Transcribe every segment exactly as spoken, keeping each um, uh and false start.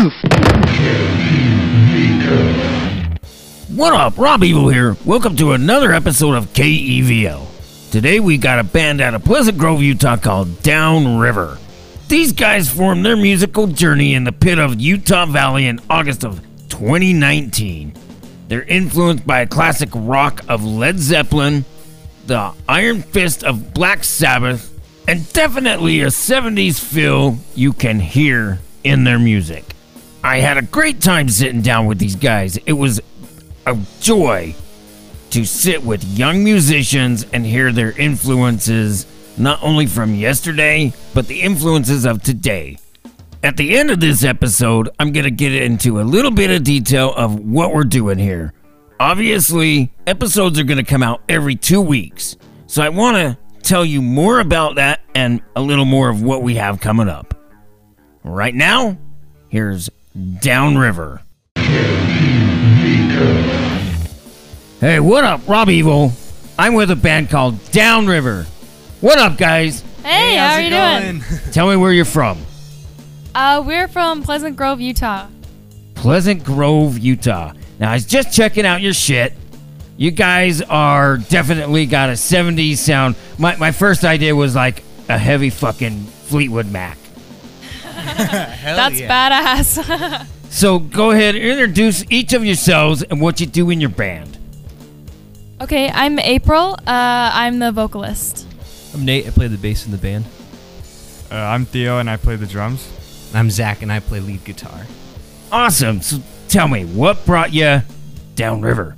What up, Rob Evil here. Welcome to another episode of K E V L. Today we got a band out of Pleasant Grove, Utah called Down River. These guys formed their musical journey in the pit of Utah Valley in August of twenty nineteen. They're influenced by a classic rock of Led Zeppelin, the Iron Fist of Black Sabbath, and definitely a seventies feel you can hear in their music. I had a great time sitting down with these guys. It was a joy to sit with young musicians and hear their influences, not only from yesterday, but the influences of today. At the end of this episode, I'm going to get into a little bit of detail of what we're doing here. Obviously, episodes are going to come out every two weeks, so I want to tell you more about that and a little more of what we have coming up. Right now, here's Down River. Hey, what up, Rob Evil? I'm with a band called Down River. What up, guys? Hey, Hey, how how's are it you going? doing? Tell me where you're from. Uh, we're from Pleasant Grove, Utah. Pleasant Grove, Utah. Now, I was just checking out your shit. You guys are definitely got a seventies sound. My, my first idea was like a heavy fucking Fleetwood Mac. Hell That's yeah. badass. So go ahead, introduce each of yourselves and what you do in your band. Okay, I'm April. Uh, I'm the vocalist. I'm Nate. I play the bass in the band. Uh, I'm Theo, and I play the drums. I'm Zach, and I play lead guitar. Awesome. So tell me, what brought you Down River?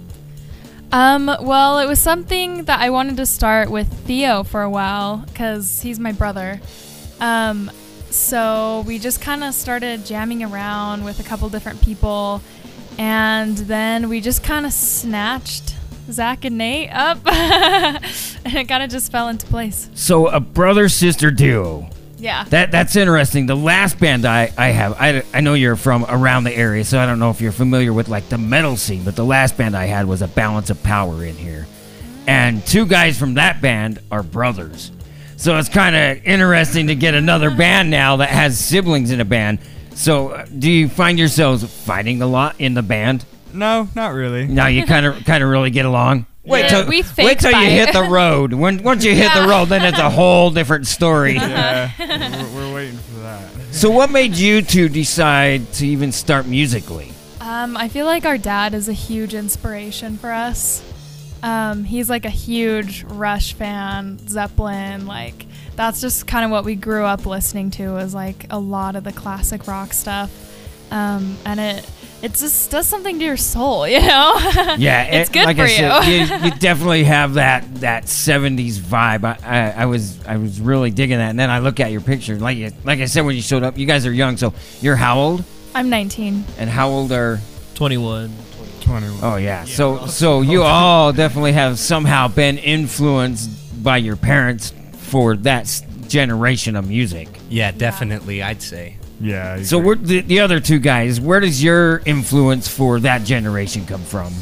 Um, well, it was something that I wanted to start with Theo for a while because he's my brother. Um, so we just kind of started jamming around with a couple different people, and then we just kind of snatched Zach and Nate up, and it kind of just fell into place. So a brother-sister duo. Yeah. That That's interesting. The last band I, I have, I, I know you're from around the area, so I don't know if you're familiar with like the metal scene, but the last band I had was a Balance of Power in here. And two guys from that band are brothers. So it's kind of interesting to get another band now that has siblings in a band. So uh, do you find yourselves fighting a lot in the band? No, not really. No, you kind of kind of really get along. Wait Yeah, till we fake wait till you fight. hit the road. When once you hit the Yeah. road, then it's a whole different story. Yeah, we're, we're waiting for that. So what made you two decide to even start musically? Um, I feel like our dad is a huge inspiration for us. Um, he's like a huge Rush fan, Zeppelin, like that's just kind of what we grew up listening to, was like a lot of the classic rock stuff. Um, and it it just does something to your soul, you know? Yeah, It's it- good like for I said, you. you. You definitely have that that seventies vibe. I, I, I was I was really digging that, and then I look at your picture. Like you, like I said when you showed up, you guys are young. So you're how old? I'm nineteen. And how old are? twenty-one. twenty-one. Oh yeah. So so you all definitely have somehow been influenced by your parents for that s- generation of music. Yeah, definitely, I'd say. Yeah. I So agree. we're, the, the other two guys, where does your influence for that generation come from?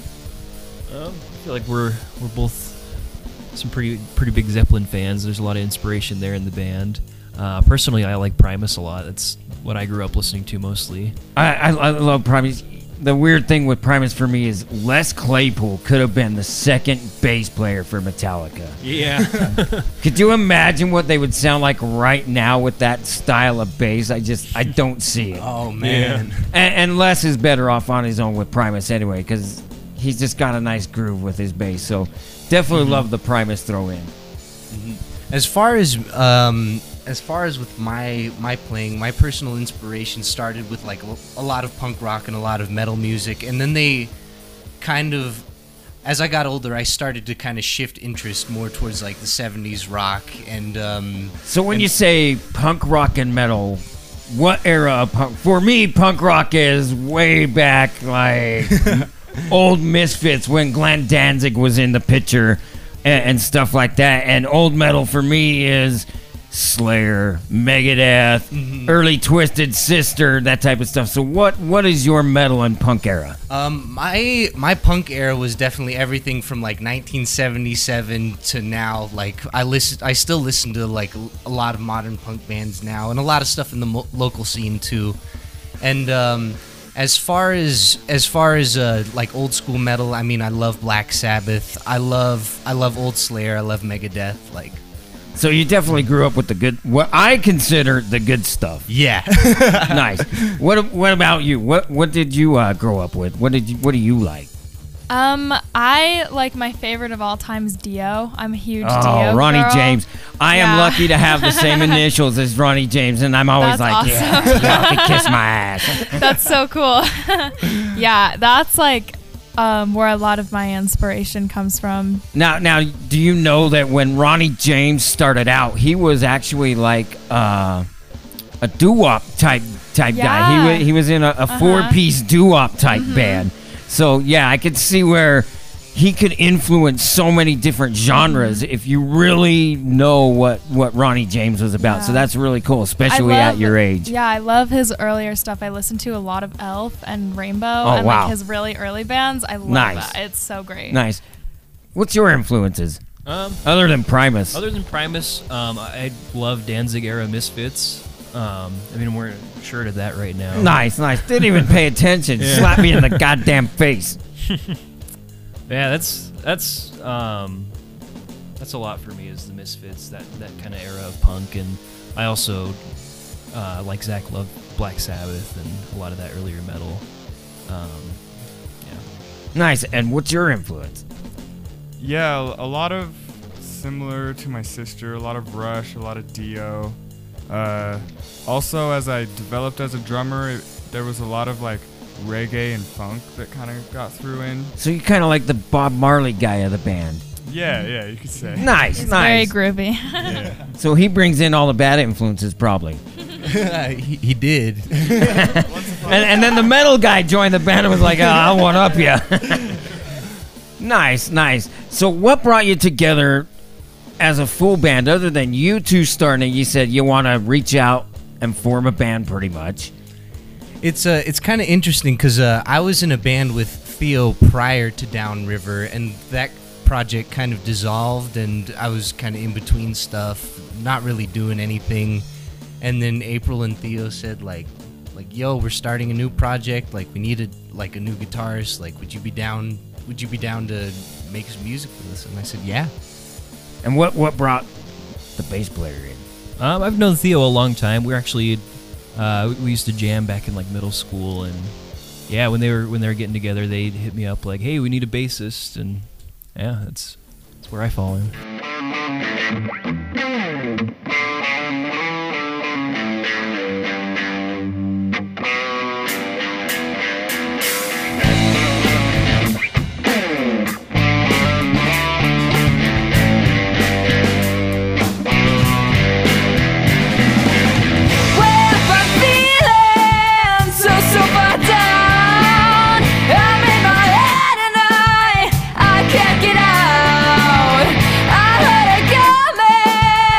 Um, I feel like we're we're both some pretty pretty big Zeppelin fans. There's a lot of inspiration there in the band. Uh, personally, I like Primus a lot. That's what I grew up listening to mostly. I, I, I love Primus. The weird thing with Primus for me is Les Claypool could have been the second bass player for Metallica. Yeah. Could you imagine what they would sound like right now with that style of bass? I just, I don't see it. Oh, man. And, and Les is better off on his own with Primus anyway, because he's just got a nice groove with his bass. So definitely love the Primus throw in. As far as um, as far as with my my playing, my personal inspiration started with like a, a lot of punk rock and a lot of metal music, and then they kind of, as I got older, I started to kind of shift interest more towards like the seventies rock and. Um, So when and- you say punk rock and metal, what era of punk? For me, punk rock is way back, like old Misfits when Glenn Danzig was in the picture and, and stuff like that. And old metal for me is Slayer, Megadeth, Mhm. early Twisted Sister, that type of stuff. So what what is your metal and punk era? Um, my my punk era was definitely everything from like nineteen seventy-seven to now. Like I listen, I still listen to like a lot of modern punk bands now, and a lot of stuff in the mo- local scene too. And um, as far as as far as uh, like old school metal, I mean, I love Black Sabbath. I love I love Old Slayer. I love Megadeth. Like, So you definitely grew up with the good, what I consider the good stuff. yeah. Nice. What What about you? What What did you uh, grow up with? What did you What do you like? Um, I like my favorite of all time is Dio. I'm a huge Oh, Dio Ronnie girl. James. I am Yeah. lucky to have the same initials as Ronnie James, and I'm always That's like, awesome. yeah, y'all can kiss my ass. That's so cool. Yeah, that's like um, where a lot of my inspiration comes from. Now, now, do you know that when Ronnie James started out, he was actually like uh, a doo-wop type type guy. He Yeah. wa- he was in a, a four-piece doo-wop type band. So yeah, I could see where he could influence so many different genres if you really know what, what Ronnie James was about. So Yeah. that's really cool, I especially at love- your age. Yeah, I love his earlier stuff. I listen to a lot of Elf and Rainbow Oh, and wow. like his really early bands. I love Nice. that. It's so great. Nice. What's your influences Um, other than Primus? Other than Primus, um, I I love Danzig era Misfits. Um, I mean, I'm wearing a shirt of that right now. Nice, nice. Didn't even pay attention. Slap me in the goddamn face. Yeah, that's that's um, that's a lot for me. Is the Misfits, that that kind of era of punk, and I also uh, like Zach loved Black Sabbath and a lot of that earlier metal. Um, yeah. Nice. And what's your influence? Yeah, a lot of similar to my sister. A lot of Rush, a lot of Dio. Uh, also, as I developed as a drummer, it, there was a lot of like reggae and funk that kind of got through in. So you're kind of like the Bob Marley guy of the band. Yeah, yeah, you could say. Nice, It's nice. very groovy. Yeah. So he brings in all the bad influences, probably. he, he did. And, and then the metal guy joined the band and was like, oh, I want up ya. Nice, nice. So what brought you together as a full band, other than you two starting? You said you want to reach out and form a band, pretty much. It's uh, it's kind of interesting because uh, I was in a band with Theo prior to Downriver, and that project kind of dissolved, and I was kind of in between stuff, not really doing anything. And then April and Theo said like, like, yo, we're starting a new project. Like, we needed like a new guitarist. Like, would you be down? Would you be down to make some music with us? And I said, yeah. And what, what brought the bass player in? Um, I've known Theo a long time. We're actually uh, we, we used to jam back in like middle school, and yeah, when they were when they were getting together, they'd hit me up like, "Hey, we need a bassist," and yeah, that's that's where I fall in. Can't get out. I heard it coming.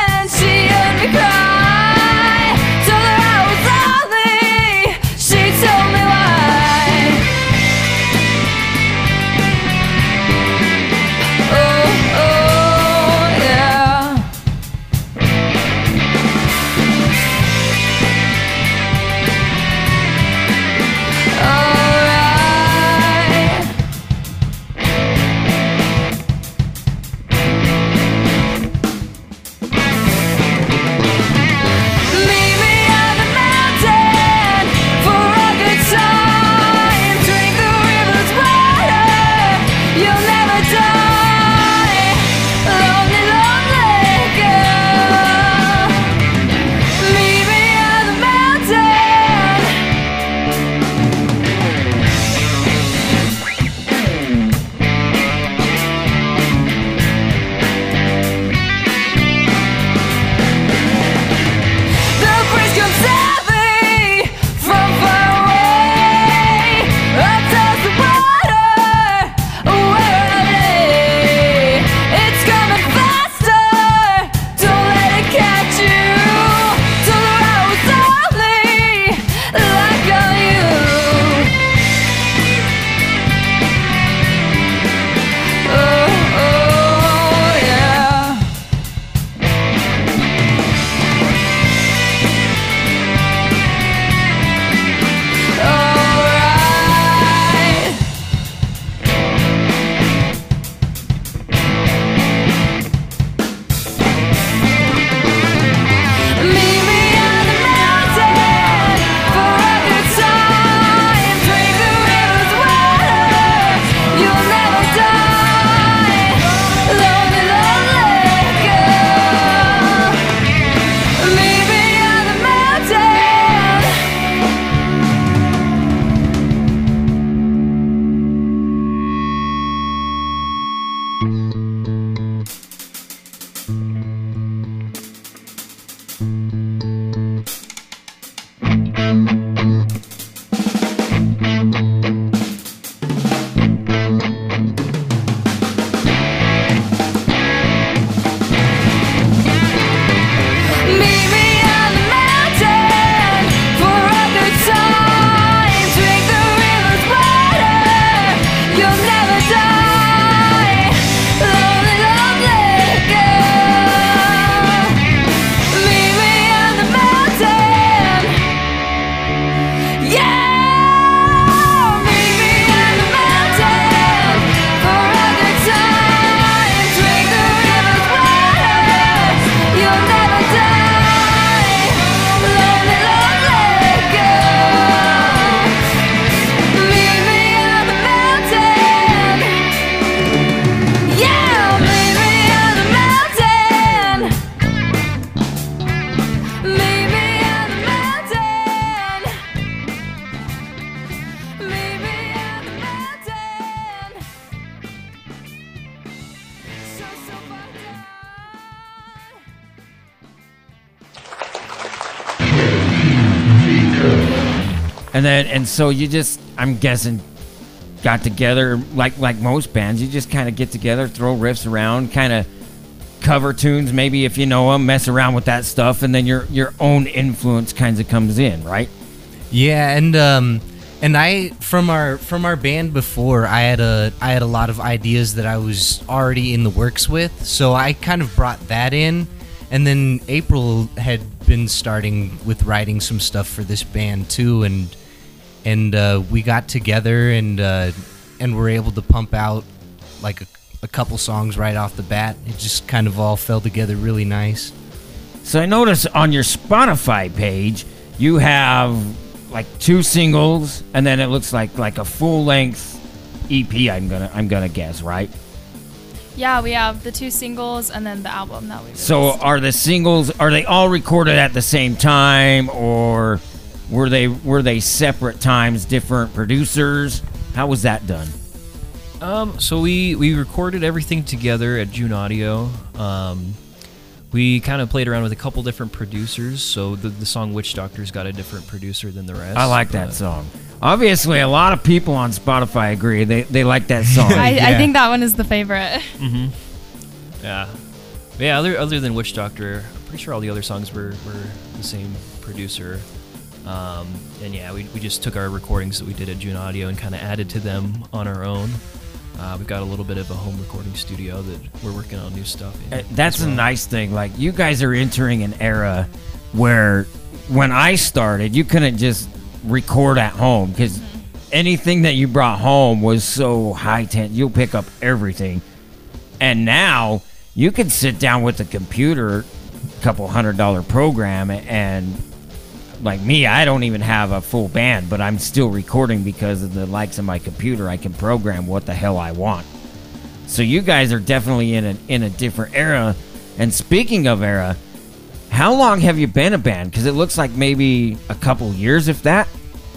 And then and so you just, I'm guessing, got together like like most bands. You just kind of get together, throw riffs around, kind of cover tunes, maybe if you know them, mess around with that stuff, and then your your own influence kind of comes in, right? Yeah, and um, and I from our from our band before, I had a I had a lot of ideas that I was already in the works with, so I kind of brought that in, and then April had been starting with writing some stuff for this band too, and and uh, we got together and uh, and were able to pump out like a, a couple songs right off the bat. It just kind of all fell together really nice. So I notice on your Spotify page you have like two singles, and then it looks like like a full length E P. I'm gonna I'm gonna guess, right? Yeah, we have the two singles and then the album that we released. So are the singles, are they all recorded at the same time, or were they were they separate times, different producers? How was that done? Um, so we, we recorded everything together at June Audio. Um, we kind of played around with a couple different producers, so the, the song Witch Doctor's got a different producer than the rest. I like that but- song. Obviously, a lot of people on Spotify agree. They they like that song. I, I Yeah. think that one is the favorite. Mm-hmm. Yeah. But yeah, other, other than Witch Doctor, I'm pretty sure all the other songs were, were the same producer. Um, and yeah, we, we just took our recordings that we did at June Audio and kind of added to them on our own. Uh, we've got a little bit of a home recording studio that we're working on new stuff in. Uh, That's as a well. nice thing. Like, you guys are entering an era where when I started, you couldn't just record at home because anything that you brought home was so high tech. You'll pick up everything. And now you can sit down with a computer, a couple hundred dollar program, and like me, I don't even have a full band, but I'm still recording because of the likes of my computer. I can program what the hell I want. So you guys are definitely in a in a different era. And speaking of era, how long have you been a band? Because it looks like maybe a couple years, if that.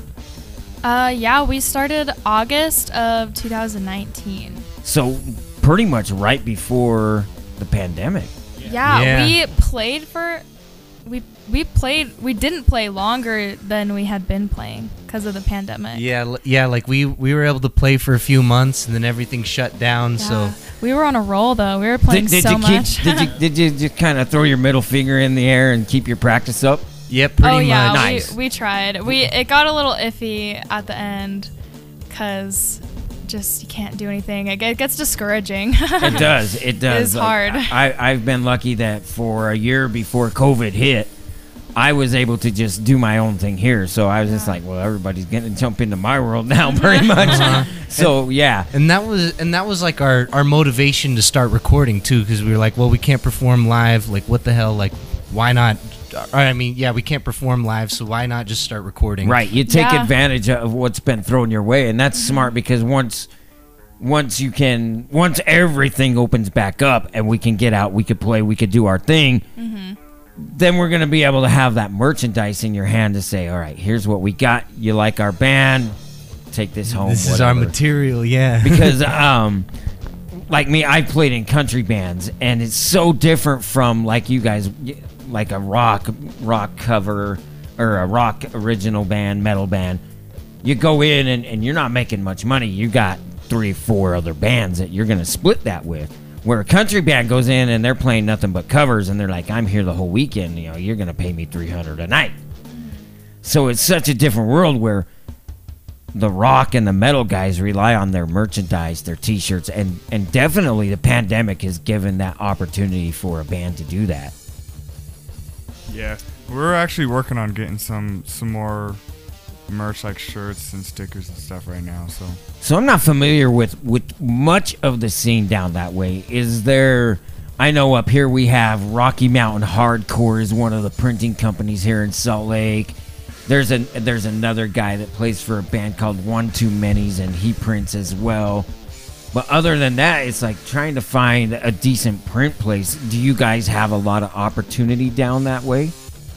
Uh, yeah, we started August of two thousand nineteen. So pretty much right before the pandemic. Yeah, Yeah. we played for we we played we didn't play longer than we had been playing because of the pandemic. Yeah, l- yeah, like we we were able to play for a few months and then everything shut down. So Yeah. We were on a roll though. We were playing Did, did so you keep? much. Did you did you just kind of throw your middle finger in the air and keep your practice up? yeah, pretty oh yeah, much. Nice. we, we tried. We it got a little iffy at the end because just you can't do anything. It, get- it gets discouraging. It does. It does. is Like, hard. I, I've been lucky that for a year before COVID hit, I was able to just do my own thing here. So I was just like, well, everybody's going to jump into my world now, pretty much. Uh-huh. So yeah, And that was and that was like our, our motivation to start recording too, because we were like, well, we can't perform live. Like, what the hell? Like, why not? Or, I mean, yeah, we can't perform live, so why not just start recording? right. You take Yeah. advantage of what's been thrown your way, and that's smart because once. Once you can, once everything opens back up and we can get out, we could play, we could do our thing, then we're going to be able to have that merchandise in your hand to say, all right, here's what we got. You like our band? Take this home. This is our whatever." material. Yeah. Because, um, like me, I played in country bands, and it's so different from like you guys, like a rock, rock cover or a rock original band, metal band. You go in and, and you're not making much money. You got three, four other bands that you're going to split that with. Where a country band goes in and they're playing nothing but covers, and they're like, I'm here the whole weekend, you know, you're going to pay me three hundred dollars a night. So it's such a different world where the rock and the metal guys rely on their merchandise, their t-shirts, and, and definitely the pandemic has given that opportunity for a band to do that. Yeah, we're actually working on getting some some more merch like shirts and stickers and stuff right now. So So I'm not familiar with, with much of the scene down that way. Is there... I know up here we have Rocky Mountain Hardcore is one of the printing companies here in Salt Lake. There's a there's another guy that plays for a band called One Too Many's, and he prints as well. But other than that, it's like trying to find a decent print place. Do you guys have a lot of opportunity down that way?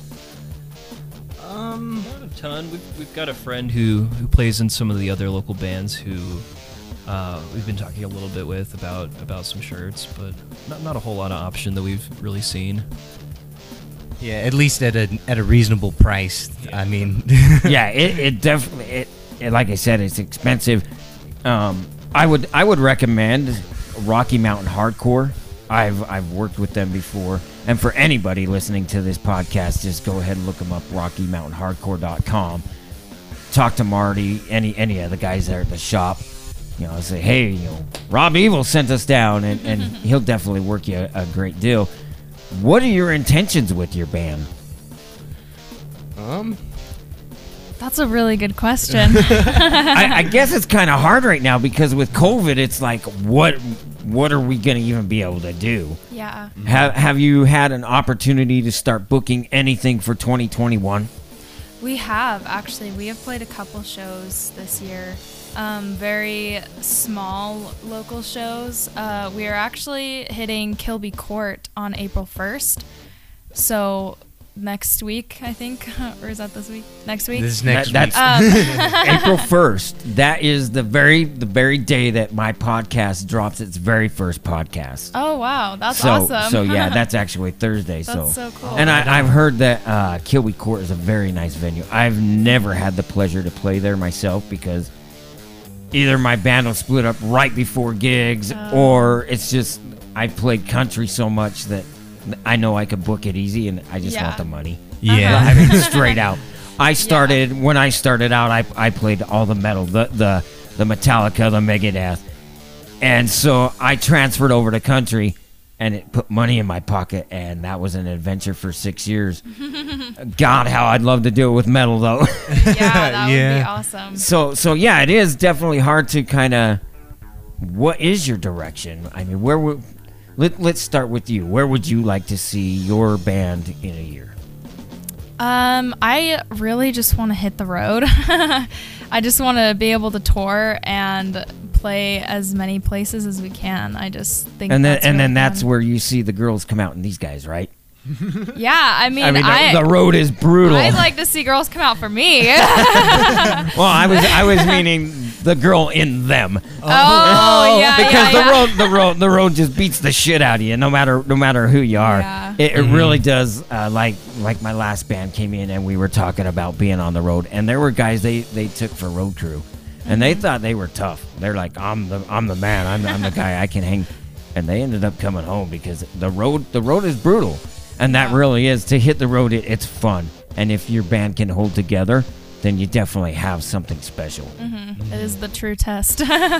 Um. Not a ton. We've, we've got a friend who, who plays in some of the other local bands who uh, we've been talking a little bit with about, about some shirts, but not, not a whole lot of option that we've really seen. Yeah, at least at a at a reasonable price. I mean, Yeah, it, it definitely it, it like I said, it's expensive. Um, I would I would recommend Rocky Mountain Hardcore. I've I've worked with them before, and for anybody listening to this podcast, just go ahead and look them up, rocky mountain hardcore dot com. Talk to Marty, any any of the guys there at the shop. You know, say, hey, you know, Rob Evil sent us down, and, and he'll definitely work you a, a great deal. What are your intentions with your band? um, That's a really good question. I, I guess it's kind of hard right now because with COVID, it's like, what what are we going to even be able to do? Yeah. Have Have you had an opportunity to start booking anything for twenty twenty-one? We have, actually. We have played a couple shows this year. Um, very small local shows. Uh, we are actually hitting Kilby Court on April first. So next week, I think. Or is that this week? Next week? this is next That- week. that's- Um, April first. That is the very the very day that my podcast drops its very first podcast. oh, wow. That's so awesome. so yeah, that's actually Thursday. so That's so cool. And I, I've heard that uh, Kilby Court is a very nice venue. I've never had the pleasure to play there myself because either my band will split up right before gigs, Oh. or it's just I played country so much that I know I could book it easy, and I just Yeah. want the money. yeah. I mean, straight out. I started when I started out. I, I played all the metal, the the the Metallica, the Megadeth, and so I transferred over to country, and it put money in my pocket, and that was an adventure for six years. God, how I'd love to do it with metal though. yeah, that would be Yeah. awesome. so so yeah, it is definitely hard to kind of. What is your direction? I mean, where would let let's start with you. Where would you like to see your band in a year? Um, I really just want to hit the road. I just want to be able to tour and play as many places as we can. I just think And then that's and really then that's fun. where you see the girls come out in these guys, right? Yeah, I mean, I mean, the, I, the road is brutal. I'd like to see girls come out for me. well, I was I was meaning the girl in them oh, yeah, because yeah, the yeah. road the road the road just beats the shit out of you, no matter no matter who you are. Yeah. It, it really does. Uh, like like my last band came in and we were talking about being on the road, and there were guys they they took for road crew, and they thought they were tough. They're like, I'm the I'm the man. I'm I'm the guy. I can hang, and they ended up coming home because the road the road is brutal. And that really is. To hit the road, it, it's fun. And if your band can hold together, then you definitely have something special. It is the true test.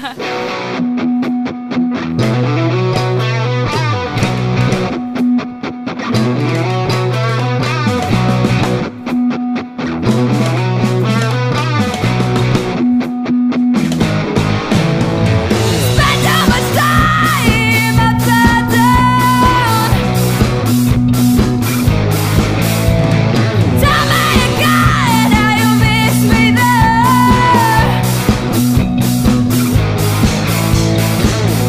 Spend how much time upside down? Tell me again how you miss me there.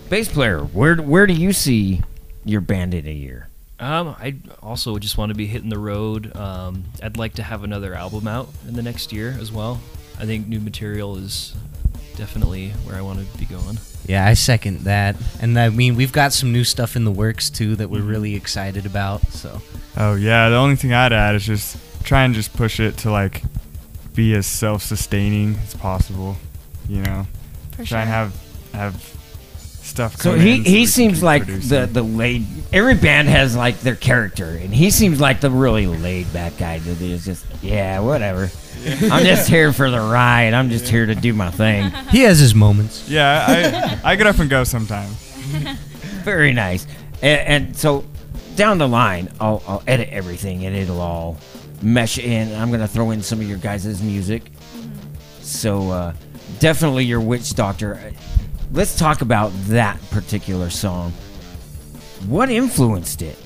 bass player, where where do you see your band in a year? Um, I also just want to be hitting the road. Um, I'd like to have another album out in the next year as well. I think new material is definitely where I want to be going. Yeah, I second that. And I mean, we've got some new stuff in the works too that we're really excited about. So, Oh yeah, the only thing I'd add is just try and just push it to like be as self-sustaining as possible. You know, For try sure. and have have stuff. So come he in so he we can seems keep like producing. the the laid. Every band has like their character, and he seems like the really laid back guy that is just yeah, whatever. I'm just here for the ride. I'm just here to do my thing. he has his moments. Yeah, I I get up and go sometimes. Very nice. And, and so down the line, I'll, I'll edit everything, and it'll all mesh in. I'm gonna throw in some of your guys' music. So uh, definitely your Witch Doctor. Let's talk about that particular song. What influenced it?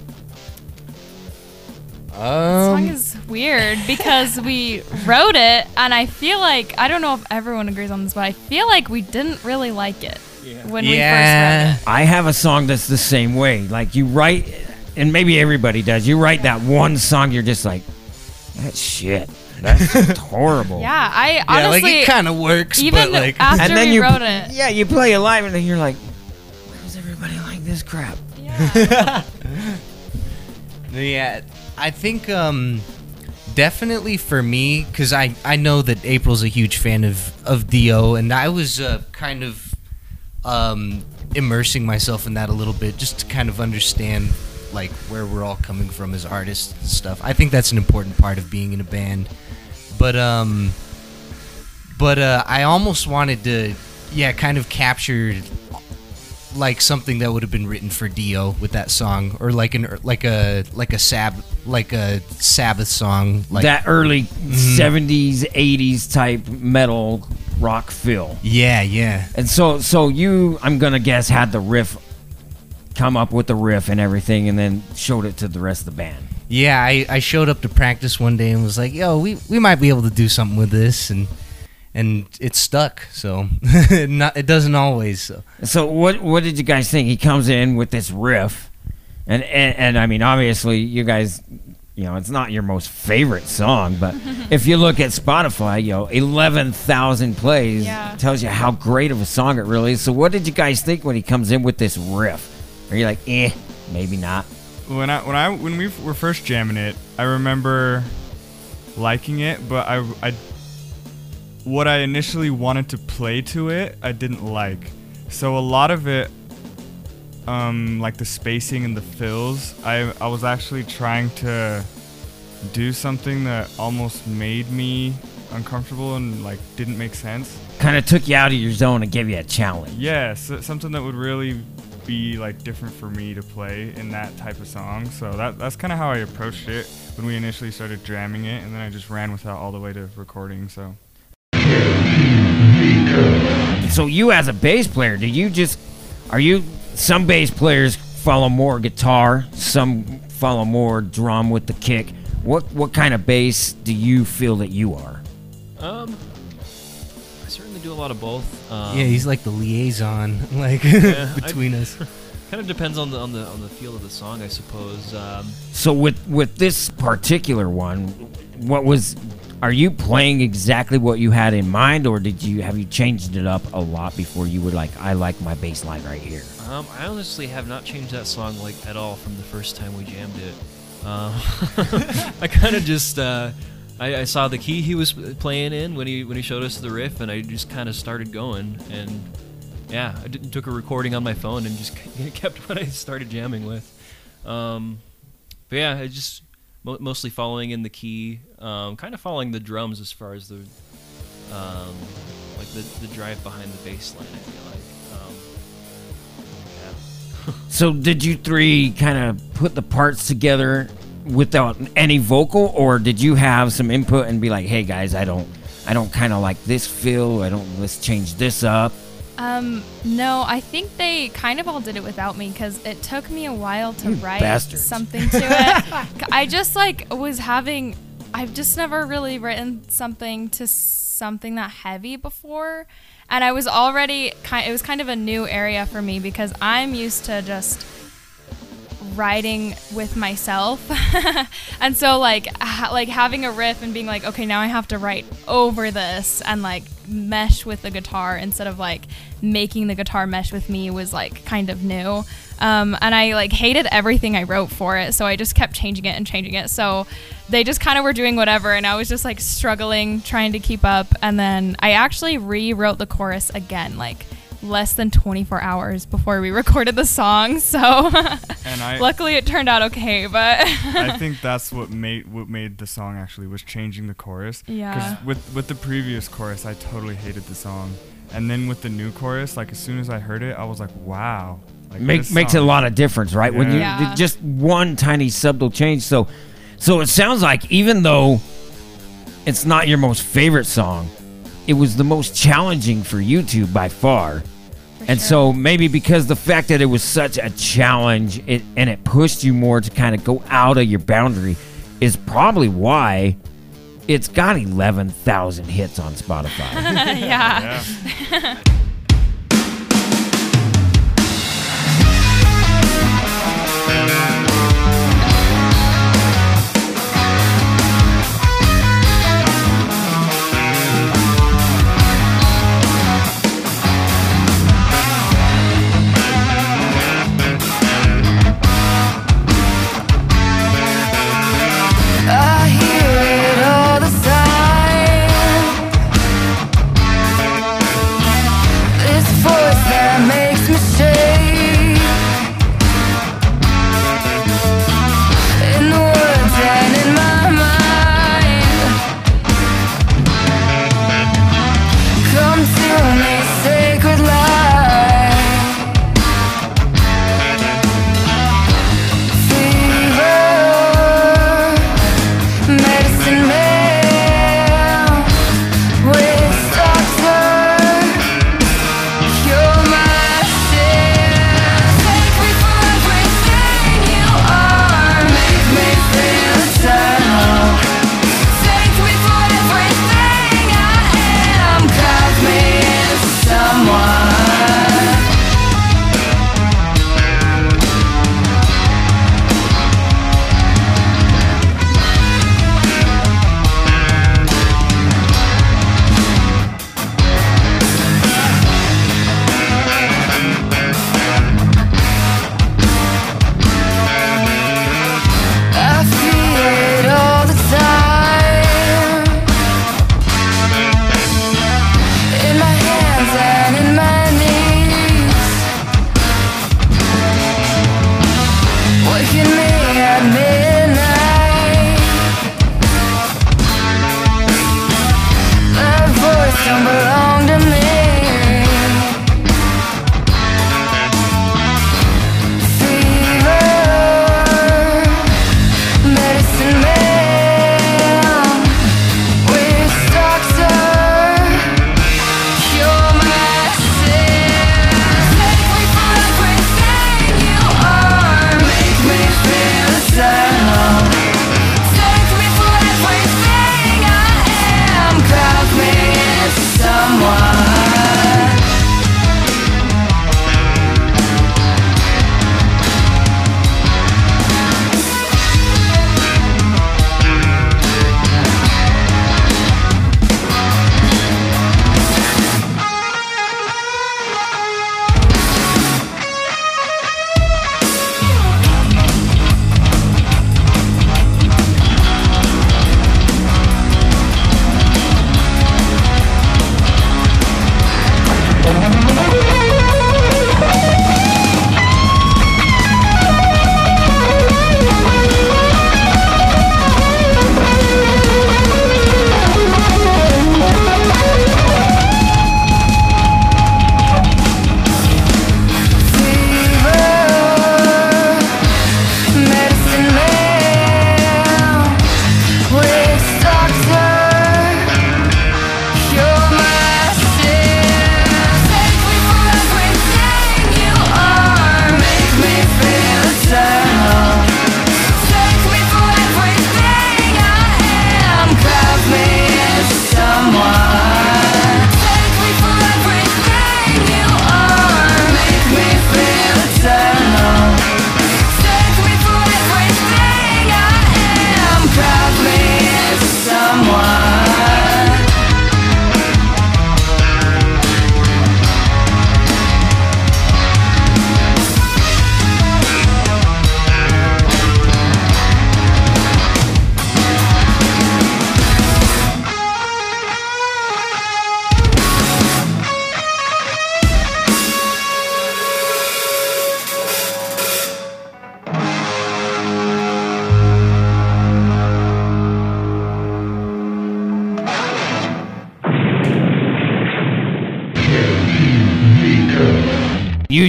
The song Um, is weird because we wrote it, and I feel like I don't know if everyone agrees on this, but I feel like we didn't really like it when we yeah. first wrote I have a song that's the same way. Like you write, and maybe everybody does. You write that one song, you're just like, that's shit. That's just horrible. it. Yeah, I yeah, honestly like it kind of works, even but like, after And then we you, wrote it. yeah, you play it live, and then you're like, why does everybody like this crap? Yeah. yeah, I think um, definitely for me, because I, I know that April's a huge fan of, of Dio, and I was uh, kind of um, immersing myself in that a little bit just to kind of understand like where we're all coming from as artists and stuff. I think that's an important part of being in a band. But um, but uh, I almost wanted to, yeah, kind of capture like something that would have been written for Dio with that song, or like an like a like a sab like a Sabbath song, like That early seventies, eighties type metal rock feel. yeah, yeah. And so, so you, I'm gonna guess, had the riff, come up with the riff and everything, and then showed it to the rest of the band. Yeah, I, I showed up to practice one day and was like, "Yo, we, we might be able to do something with this," and and it stuck. So not it doesn't always. So So, what what did you guys think? He comes in with this riff, and and, and I mean, obviously, you guys, you know, it's not your most favorite song, but if you look at Spotify, you know, eleven thousand plays Yeah. tells you how great of a song it really is. So, what did you guys think when he comes in with this riff? Are you like, eh, maybe not? When I when I when we were first jamming it, I remember liking it, but I I what I initially wanted to play to it, I didn't like. So a lot of it, um, like the spacing and the fills, I I was actually trying to do something that almost made me uncomfortable and like didn't make sense. Kind of took you out of your zone and gave you a challenge. Yeah, so something that would really be like different for me to play in that type of song. So that that's kind of how I approached it when we initially started jamming it, and then I just ran with that all the way to recording. So So you as a bass player, do you just, are you, some bass players follow more guitar, some follow more drum with the kick. What what kind of bass do you feel that you are? Um, I certainly do a lot of both. Um, yeah, he's like the liaison, like Yeah, between us. kind of depends on the on the on the feel of the song, I suppose. Um, So with with this particular one, what was, are you playing exactly what you had in mind, or did you, have you changed it up a lot before you were like, I like my bass line right here? Um, I honestly have not changed that song like at all from the first time we jammed it. Um, I kind of just uh, I, I saw the key he was playing in when he when he showed us the riff, and I just kind of started going. And yeah, I did, took a recording on my phone and just kept what I started jamming with. Um, but yeah, I just mo- mostly following in the key, um, kind of following the drums as far as the um, like the the drive behind the bass line. I feel like. Um, yeah. So did you three kind of put the parts together without any vocal, or did you have some input and be like, hey guys, I don't I don't kind of like this feel, I don't, let's change this up? Um, no, I think they kind of all did it without me because it took me a while to You write bastards. something to it. I just like was having, I've just never really written something to something that heavy before. And I was already kind it was kind of a new area for me because I'm used to just writing with myself. And so like ha- like having a riff and being like, okay, now I have to write over this and like mesh with the guitar instead of like making the guitar mesh with me was like kind of new. Um, and I like hated everything I wrote for it, so I just kept changing it and changing it. So they just kind of were doing whatever, and I was just like struggling trying to keep up. And then I actually rewrote the chorus again, like less than twenty-four hours before we recorded the song. So And I luckily it turned out okay. But I think that's what made what made the song actually was changing the chorus. Yeah. Because with with the previous chorus, I totally hated the song, and then with the new chorus, like as soon as I heard it, I was like, wow. Like, Make, this makes song- a lot of difference, right? When you Yeah. just one tiny subtle change. So, so it sounds like even though it's not your most favorite song, it was the most challenging for you two by far. For And sure. so maybe because the fact that it was such a challenge, it and it pushed you more to kind of go out of your boundary, is probably why it's got eleven thousand hits on Spotify. yeah. Yeah. I hear it all the time.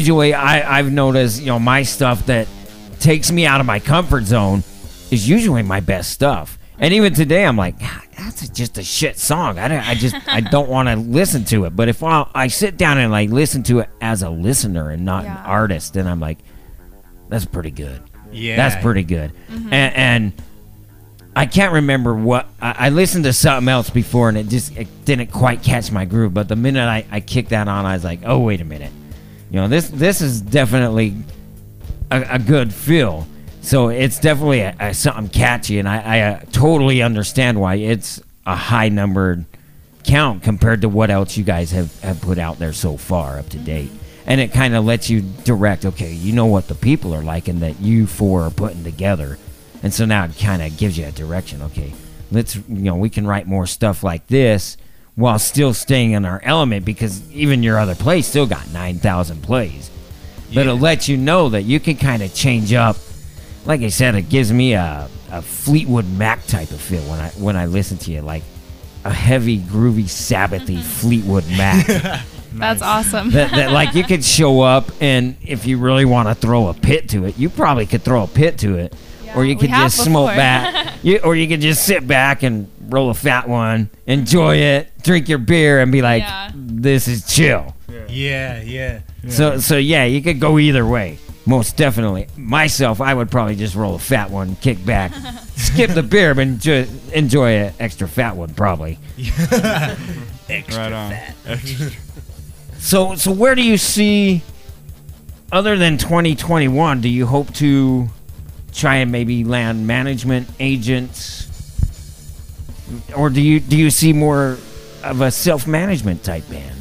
usually I, I've noticed, you know, my stuff that takes me out of my comfort zone is usually my best stuff. And even today, I'm like, "Ah, that's just a shit song. I, don't, I just I don't want to listen to it. But if I'll, I sit down and like listen to it as a listener and not Yeah. an artist, then I'm like, that's pretty good. Yeah. That's pretty good. And, and I can't remember what I, I listened to something else before, and it just it didn't quite catch my groove. But the minute I, I kicked that on, I was like, oh wait a minute, you know, this this is definitely a, a good feel. So it's definitely a, a, something catchy, and I, I uh, totally understand why it's a high numbered count compared to what else you guys have, have put out there so far up to date. And it kind of lets you direct, okay, you know what the people are like and that you four are putting together. And so now it kind of gives you a direction. Okay, let's, you know, we can write more stuff like this while still staying in our element, because even your other plays still got nine thousand plays. But Yeah. it'll let you know that you can kind of change up. Like I said, it gives me a, a Fleetwood Mac type of feel when I when I listen to you, like a heavy, groovy, Sabbathy Fleetwood Mac. That's awesome. that, that like you could show up, and if you really want to throw a pit to it, you probably could throw a pit to it, Yeah, or you we could have just smoke before. back, you, or you could just sit back and roll a fat one, enjoy it, drink your beer, and be like, Yeah. "This is chill." Yeah, yeah. So so yeah, you could go either way. Most definitely. Myself, I would probably just roll a fat one, kick back, skip the beer, but enjoy, enjoy an extra fat one probably. Extra Right on. fat. Extra- So so where do you see, other than twenty twenty-one, do you hope to try and maybe land management agents, or do you do you see more of a self-management type band?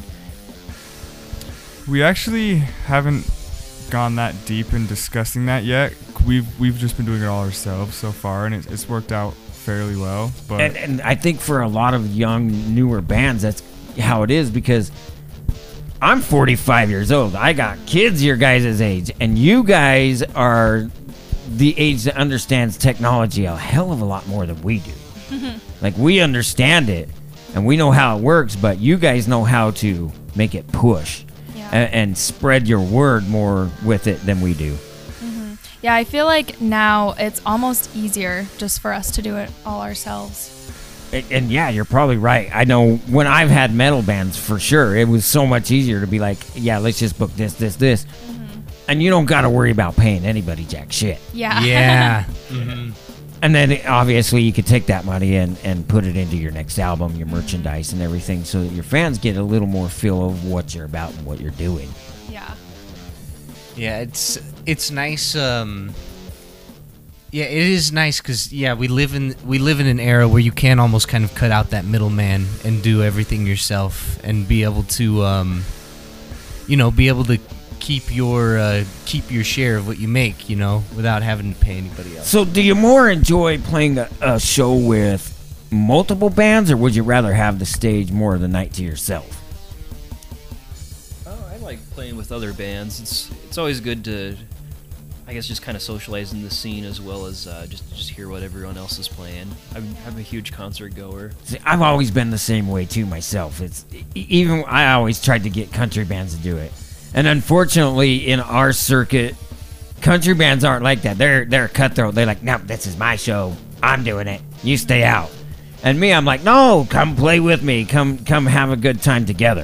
We actually haven't gone that deep in discussing that yet. We've we've just been doing it all ourselves so far, and it's, it's worked out fairly well. But And, and I think for a lot of young, newer bands, that's how it is, because I'm forty-five years old. I got kids your guys' age, and you guys are the age that understands technology a hell of a lot more than we do. Like, we understand it, and we know how it works, but you guys know how to make it push Yeah. and, and spread your word more with it than we do. Yeah, I feel like now it's almost easier just for us to do it all ourselves. And, and yeah, you're probably right. I know when I've had metal bands, for sure, it was so much easier to be like, yeah, let's just book this, this, this. And you don't got to worry about paying anybody jack shit. Yeah. Yeah. Mhm. And then obviously you could take that money and, and put it into your next album, your merchandise and everything, so that your fans get a little more feel of what you're about and what you're doing. Yeah. Yeah, it's it's nice. Um, yeah, it is nice because yeah, we live in we live in an era where you can almost kind of cut out that middleman and do everything yourself and be able to, um, you know, be able to keep your uh, keep your share of what you make, you know, without having to pay anybody else. So do you more enjoy playing a, a show with multiple bands, or would you rather have the stage more of the night to yourself? Oh, I like playing with other bands. It's it's always good to, I guess, just kind of socialize in the scene as well as uh, just just hear what everyone else is playing. I'm, I'm a huge concert goer. See, I've always been the same way too myself. It's e- even I always tried to get country bands to do it, and unfortunately, in our circuit, country bands aren't like that. They're they're cutthroat. They're like, no, this is my show. I'm doing it. You stay out. And me, I'm like, no, come play with me. Come come have a good time together.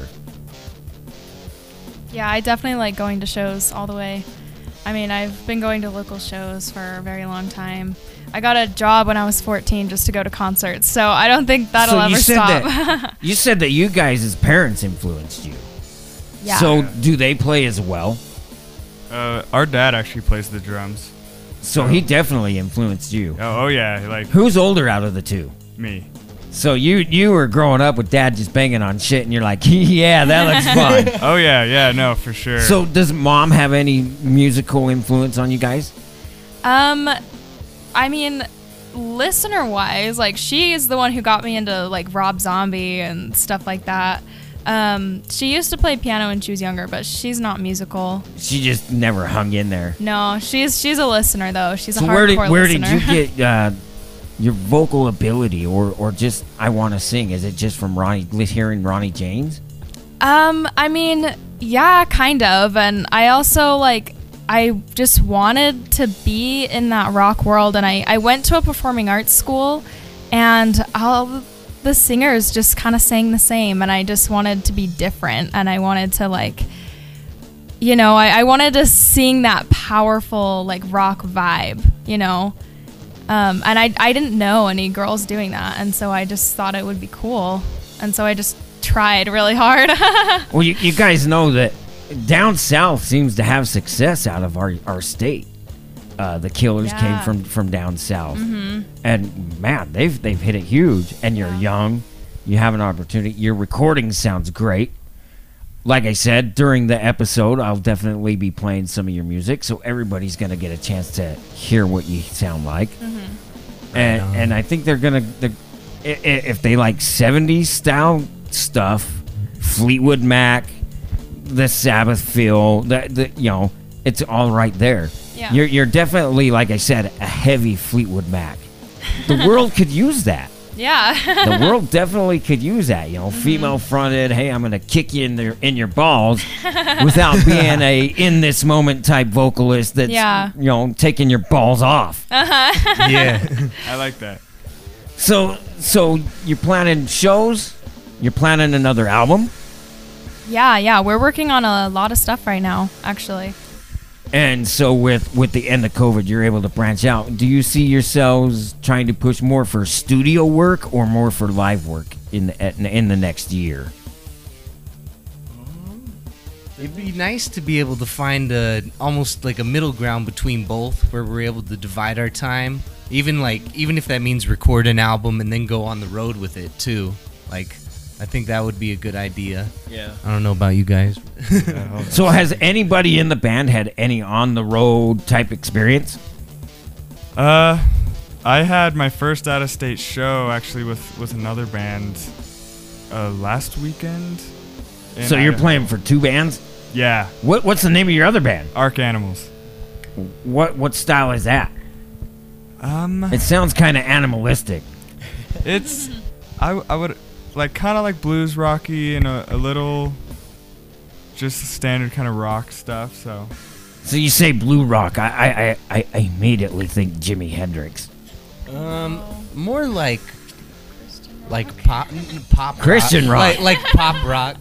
Yeah, I definitely like going to shows all the way. I mean, I've been going to local shows for a very long time. I got a job when I was fourteen just to go to concerts, so I don't think that'll So ever you said stop. that you said that you guys as parents influenced you. Yeah. So do they play as well? uh, our dad actually plays the drums. So he definitely influenced you. Oh, oh yeah, like Who's older out of the two? me. So you you were growing up with dad just banging on shit, and you're like, yeah, that looks fun. Oh yeah, yeah, no, for sure. So does mom have any musical influence on you guys? Um, I mean, listener-wise, like she is the one who got me into like Rob Zombie and stuff like that. Um, she used to play piano when she was younger, but she's not musical. She just never hung in there. No, she's she's a listener though. She's a So hardcore where did where listener. did you get uh, your vocal ability, or or just I want to sing? Is it just from Ronnie hearing Ronnie James? Um, I mean, Yeah, kind of. And I also like I just wanted to be in that rock world, and I, I went to a performing arts school, and all the singers just kind of sang the same, and I just wanted to be different, and I wanted to like you know, I, I wanted to sing that powerful like rock vibe, you know. Um, and I, I didn't know any girls doing that, and so I just thought it would be cool, and so I just tried really hard. Well, you, you guys know that down south seems to have success out of our, our state. Uh, the Killers Yeah. came from, from down south, Mhm. and man, they've they've hit it huge. And you're Yeah. young, you have an opportunity. Your recording sounds great. Like I said during the episode, I'll definitely be playing some of your music, so everybody's gonna get a chance to hear what you sound like. And on. and I think they're gonna they're, i- i- if they like seventies style stuff, Fleetwood Mac, the Sabbath feel, the, the you know, it's all right there. Yeah. You're you're definitely, like I said, a heavy Fleetwood Mac. The world could use that. Yeah. The world definitely could use that. You know, female fronted. Hey, I'm gonna kick you in the in your balls, without being a in this moment type vocalist that's Yeah. you know taking your balls off. Yeah. I like that. So so you're planning shows. You're planning another album. Yeah, yeah. We're working on a lot of stuff right now, actually. And so with with the end of COVID, you're able to branch out. Do you see yourselves trying to push more for studio work or more for live work in the in the next year? It'd be nice to be able to find a almost like a middle ground between both, where we're able to divide our time. Even like even if that means record an album and then go on the road with it too. Like, I think that would be a good idea. Yeah. I don't know about you guys. So has anybody in the band had any on the road type experience? Uh, I had my first out of state show actually with with another band uh, last weekend. in So you're Idaho. playing for two bands? Yeah, What what's the name of your other band? Arc Animals. What what style is that? Um, It sounds kind of animalistic. it's I I would like kind of like blues rocky and a, a little just standard kind of rock stuff. So So you say blue rock, I I, I, I I immediately think Jimi Hendrix. Um, more like like pop pop Christian rock. like like pop rock.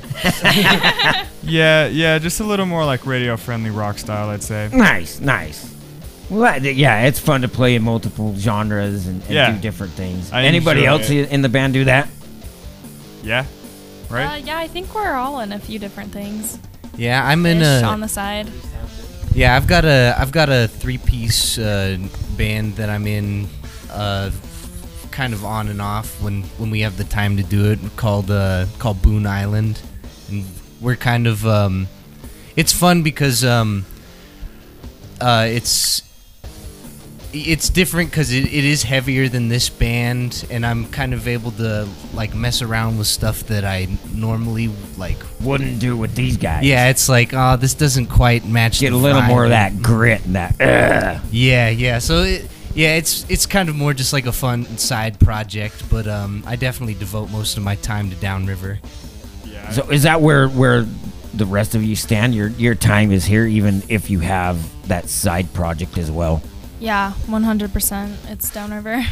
yeah, yeah, just a little more like radio friendly rock style, I'd say. Nice, nice. Well, that- yeah, it's fun to play in multiple genres and, and Yeah. do different things. I Anybody enjoy else it. in the band do that? Yeah, Uh, right. yeah, I think we're all in a few different things. Yeah, I'm in Ish a on the side. Yeah, I've got a I've got a three piece uh, band that I'm in, uh, kind of on and off when, when we have the time to do it. Called uh, called Boone Island, and we're kind of um, it's fun because um, uh, it's it's different because it, it is heavier than this band, and I'm kind of able to like mess around with stuff that I normally like. Wouldn't do with these guys. Yeah, it's like, oh, this doesn't quite match. Get the a little more of vibe. that grit and that. Ugh. Yeah, yeah. So it, yeah, it's it's kind of more just like a fun side project, but um, I definitely devote most of my time to Downriver. Yeah, So is that where where the rest of you stand? Your your time is here, even if you have that side project as well. Yeah, one hundred percent. It's Downriver.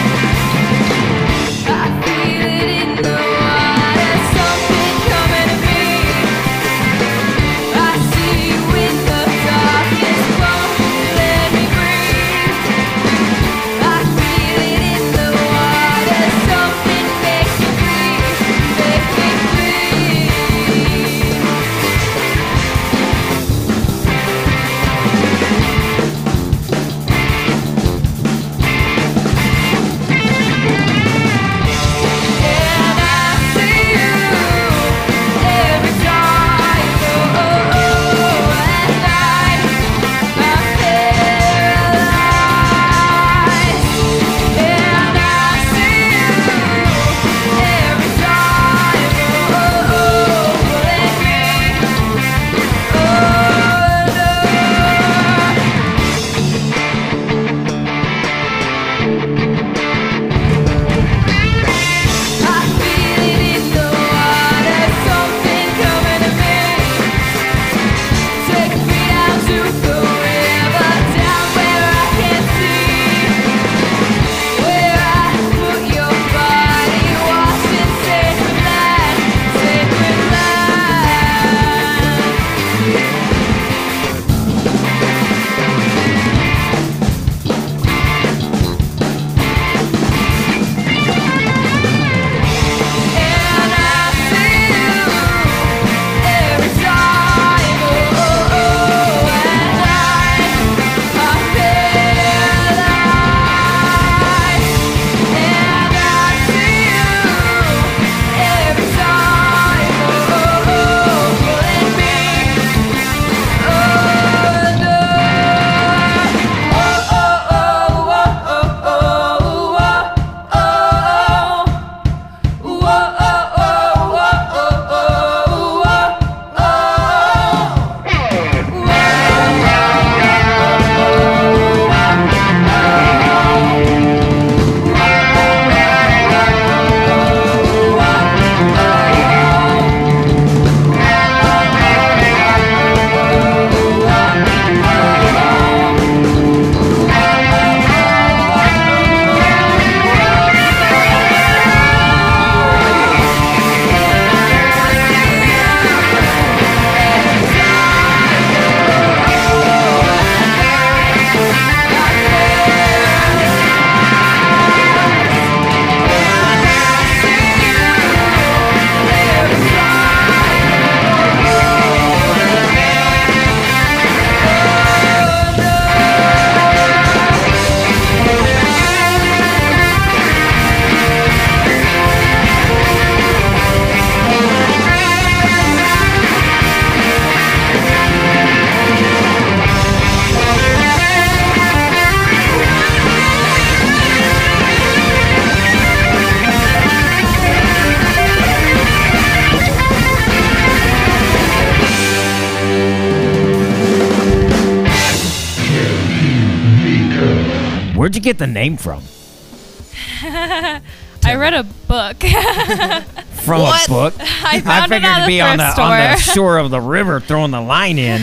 I feel it in the water, something coming to me. Where'd you get the name from? I read a book. From a book? I I found it figured at to a be on the, thrift on the store. shore of the river throwing the line in.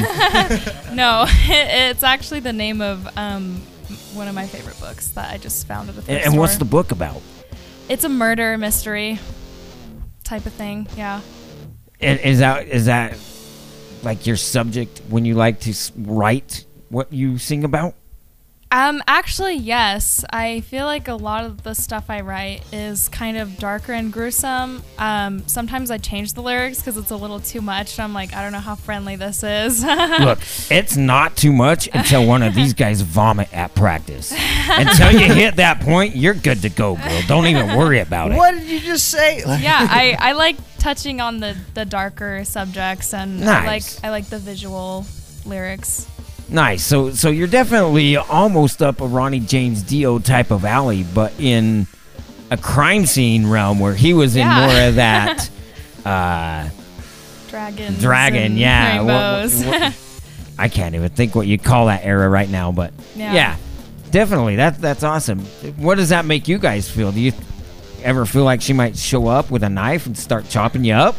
No, it's actually the name of um, one of my favorite books that I just found at a thrift And, store. and what's the book about? It's a murder mystery type of thing. Yeah. And is that is that like your subject when you like to s- write what you sing about? Um, actually, yes. I feel like a lot of the stuff I write is kind of darker and gruesome. Um, sometimes I change the lyrics because it's a little too much. I'm like, I don't know how friendly this is. Look, it's not too much until one of these guys vomit at practice. Until you hit that point, you're good to go, girl. Don't even worry about it. What did you just say? Yeah, I, I like touching on the, the darker subjects, and I like Nice. I like the visual lyrics. Nice. So so you're definitely almost up a Ronnie James Dio type of alley, but in a crime scene realm where he was in Yeah. more of that uh, Dragons. dragon. and Yeah. What- what- Rainbows. what- I can't even think what you call that era right now, but Yeah. yeah, definitely. That that's awesome. What does that make you guys feel? Do you ever feel like she might show up with a knife and start chopping you up?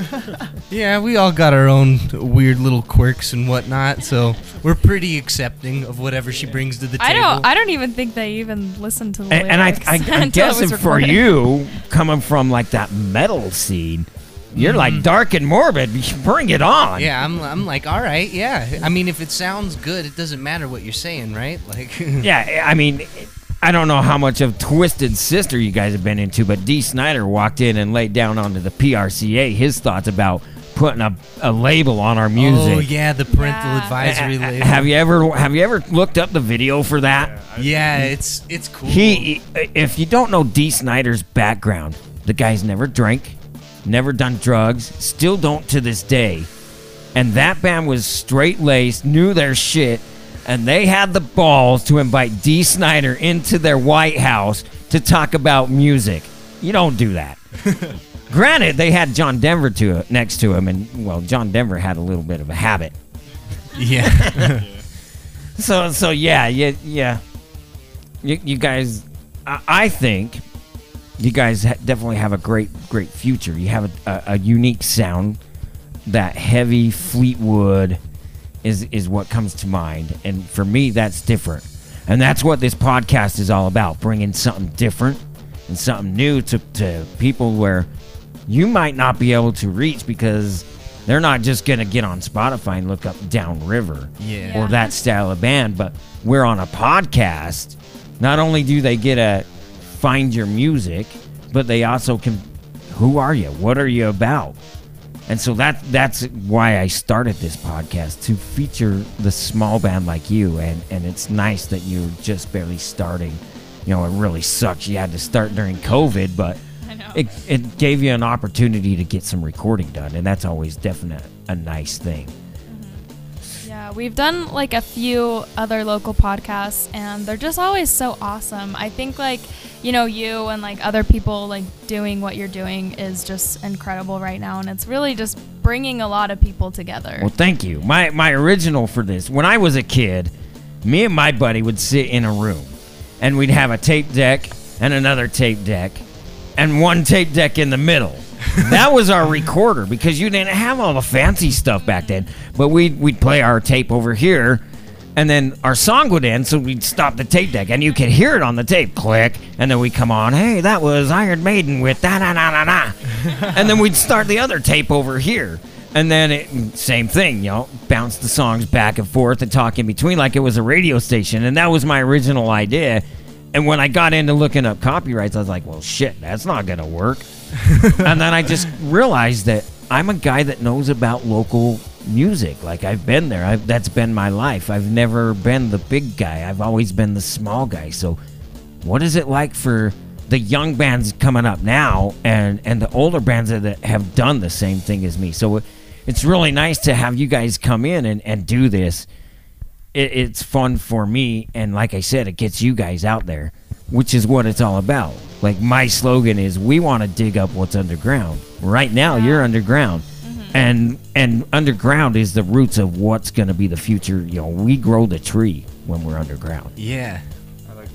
Yeah, we all got our own weird little quirks and whatnot, so we're pretty accepting of whatever she brings to the I table. don't I don't even think they even listen to the And, and I, lyrics I, I'm until it was guessing for recorded. you, coming from like that metal scene, you're like dark and morbid. Bring it on. Yeah, I'm, I'm like, all right, yeah. I mean, if it sounds good, it doesn't matter what you're saying, right? Like, Yeah, I mean, I don't know how much of Twisted Sister you guys have been into, but Dee Snider walked in and laid down onto the P R C A his thoughts about putting a, a label on our music. oh yeah, the parental Yeah. advisory Uh, label. Have you ever have you ever looked up the video for that? I- Yeah, it's it's cool. He, if you don't know Dee Snider's background, the guy's never drank, never done drugs, still don't to this day. And that band was straight laced, knew their shit, and they had the balls to invite Dee Snider into their White House to talk about music. You don't do that. Granted, they had John Denver to next to him, and well, John Denver had a little bit of a habit. yeah. So so yeah, yeah, yeah. You, you guys, I, I think you guys ha- definitely have a great great future. You have a, a, a unique sound. That heavy Fleetwood is is what comes to mind, and for me, that's different. And that's what this podcast is all about: bringing something different and something new to to people where you might not be able to reach because they're not just gonna get on Spotify and look up Downriver Yeah. or that style of band, but we're on a podcast. Not only do they get to find your music, but they also can, who are you? What are you about? And so that that's why I started this podcast, to feature the small band like you. And, and it's nice that you're just barely starting. You know, it really sucks you had to start during COVID, but I know. it, it gave you an opportunity to get some recording done. And that's always definitely a nice thing. Yeah, we've done like a few other local podcasts, and they're just always so awesome. I think like, you know, you and like other people like doing what you're doing is just incredible right now, and it's really just bringing a lot of people together. Well, thank you. My my original for this, when I was a kid, me and my buddy would sit in a room, and we'd have a tape deck and another tape deck, and one tape deck in the middle. That was our recorder, because you didn't have all the fancy stuff back then. But we'd we'd play our tape over here, and then our song would end, so we'd stop the tape deck, and you could hear it on the tape, click, and then we'd come on, hey, that was Iron Maiden with da da da da da, and then we'd start the other tape over here, and then it, same thing, you know, bounce the songs back and forth and talk in between like it was a radio station, and that was my original idea. And when I got into looking up copyrights, I was like, well, shit, that's not gonna work. And then I just realized that I'm a guy that knows about local music. Like, I've been there. I've, that's been my life. I've never been the big guy. I've always been the small guy. So what is it like for the young bands coming up now and, and the older bands that have done the same thing as me? So it, it's really nice to have you guys come in and, and do this. It, it's fun for me. And like I said, it gets you guys out there, which is what it's all about. Like, my slogan is, we want to dig up what's underground. Right now, Yeah. you're underground. And and underground is the roots of what's going to be the future. You know, we grow the tree when we're underground. Yeah. I like that.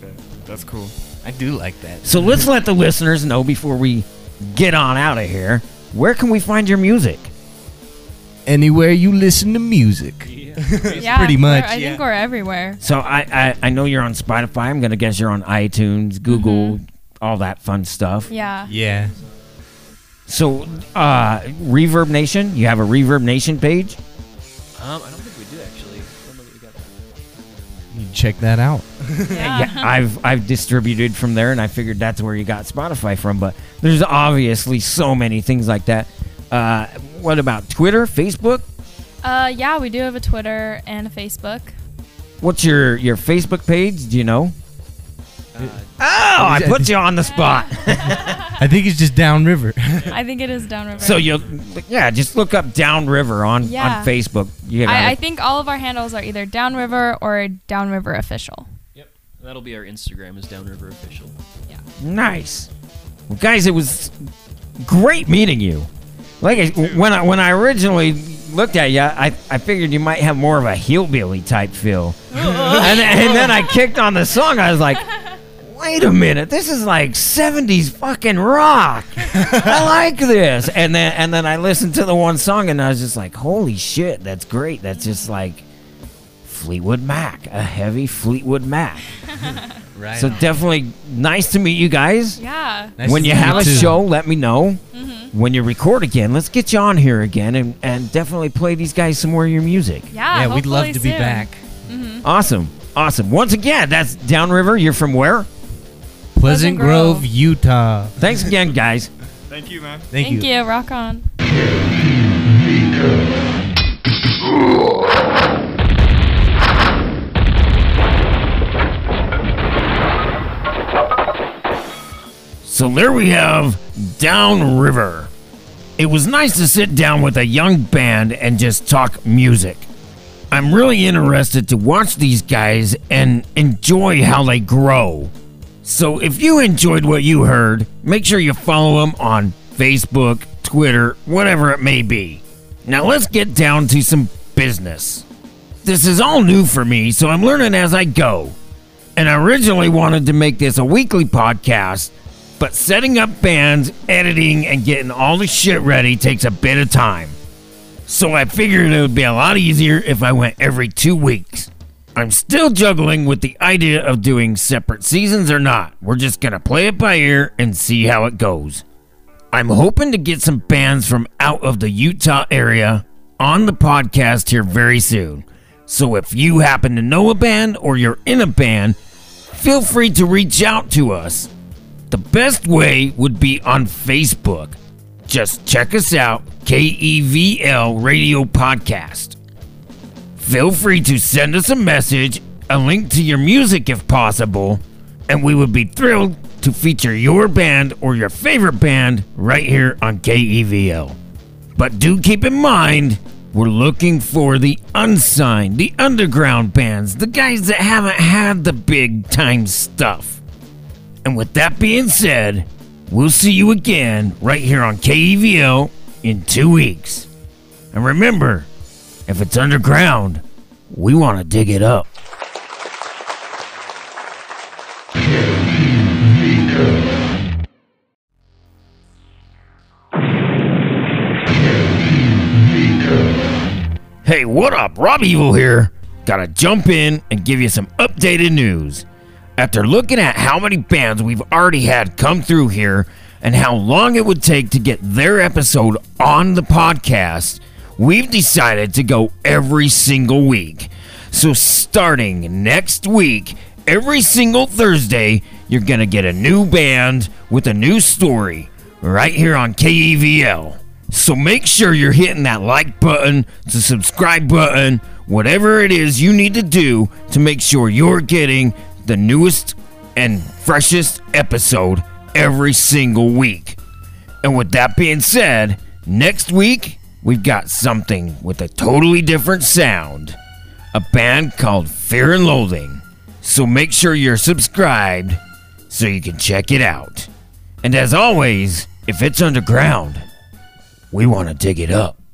That's cool. I do like that. So let's let the listeners know before we get on out of here. Where can we find your music? Anywhere you listen to music. Yeah, pretty much, we're- I yeah. think we're everywhere. So I, I, I know you're on Spotify. I'm going to guess you're on iTunes, Google, all that fun stuff. Yeah. Yeah. So uh, Reverb Nation, you have a Reverb Nation page? Um, I don't think we do actually. I don't know that we got that. You check that out. Yeah. Yeah, I've I've distributed from there, and I figured that's where you got Spotify from. But there's obviously so many things like that. Uh, what about Twitter, Facebook? Uh, yeah, we do have a Twitter and a Facebook. What's your, your Facebook page? Do you know? Uh, Oh, I put you on the spot. I think it's just downriver. I think it is Downriver. So you, yeah, just look up Downriver on Yeah. on Facebook. You got I, I it. think all of our handles are either Downriver or Downriver Official. Yep. That'll be our Instagram is Downriver Official. Nice. Well, guys, it was great meeting you. Like I, when I when I originally looked at you, I, I figured you might have more of a hillbilly type feel. and, and then I kicked on the song. I was like, wait a minute, this is like seventies fucking rock. I like this. And then and then I listened to the one song and I was just like, holy shit, that's great. That's just like Fleetwood Mac, a heavy Fleetwood Mac. Right. So definitely nice to meet you guys. Yeah. Nice When to you meet have a too. show, let me know. Mm-hmm. When you record again, let's get you on here again and, and definitely play these guys some more of your music. Yeah. Yeah, we'd love hopefully to be soon. back. Mm-hmm. Awesome. Awesome. Once again, that's Downriver. You're from where? Pleasant Pleasant Grove, Grove. Utah. Thanks again, guys. Thank you, man. Thank, Thank you. Rock on. So there we have Downriver. It was nice to sit down with a young band and just talk music. I'm really interested to watch these guys and enjoy how they grow. So if you enjoyed what you heard, make sure you follow them on Facebook, Twitter, whatever it may be. Now let's get down to some business. This is all new for me, so I'm learning as I go. And I originally wanted to make this a weekly podcast, but setting up bands, editing, and getting all the shit ready takes a bit of time. So I figured it would be a lot easier if I went every two weeks. I'm still juggling with the idea of doing separate seasons or not. We're just gonna play it by ear and see how it goes. I'm hoping to get some bands from out of the Utah area on the podcast here very soon. So if you happen to know a band or you're in a band, feel free to reach out to us. The best way would be on Facebook. Just check us out, K E V L Radio Podcast. Feel free to send us a message, a link to your music if possible, and we would be thrilled to feature your band or your favorite band right here on K E V L. But do keep in mind, we're looking for the unsigned, the underground bands, the guys that haven't had the big time stuff. And with that being said, we'll see you again right here on K E V L in two weeks. And remember, if it's underground, we want to dig it up. Hey, what up? Rob Evil here. Gotta jump in and give you some updated news. After looking at how many bands we've already had come through here and how long it would take to get their episode on the podcast, we've decided to go every single week. So starting next week, every single Thursday, you're gonna get a new band with a new story right here on K E V L. So make sure you're hitting that like button, the subscribe button, whatever it is you need to do to make sure you're getting the newest and freshest episode every single week. And with that being said, next week we've got something with a totally different sound. A band called Fear and Loathing. So make sure you're subscribed so you can check it out. And as always, if it's underground, we want to dig it up.